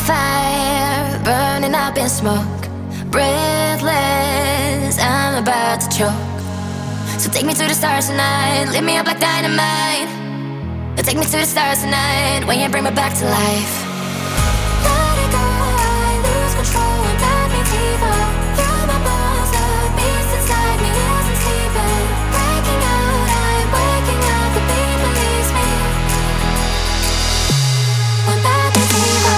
fire, burning up in smoke, breathless, I'm about to choke. So take me to the stars tonight, lit me up like dynamite. Take me to the stars tonight, when you bring me back to life. Let it go, I lose control and let me deeper. You're my monster, beast inside me isn't sleeping. Breaking out, I'm waking up, the beat believes me. When bad me deeper.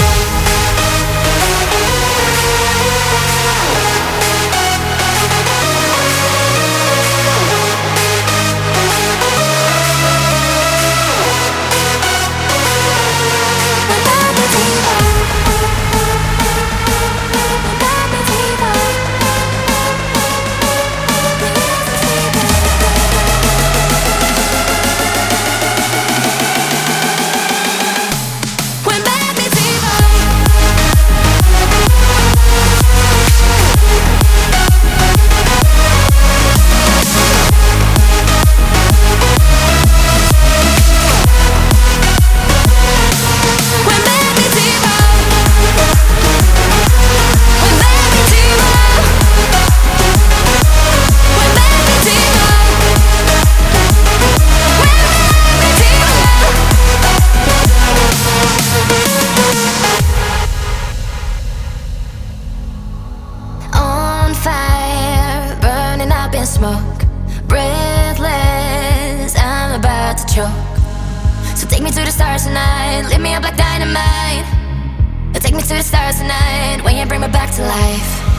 Smoke, breathless, I'm about to choke. So take me to the stars tonight, lit me up like dynamite. Take me to the stars tonight, when you bring me back to life.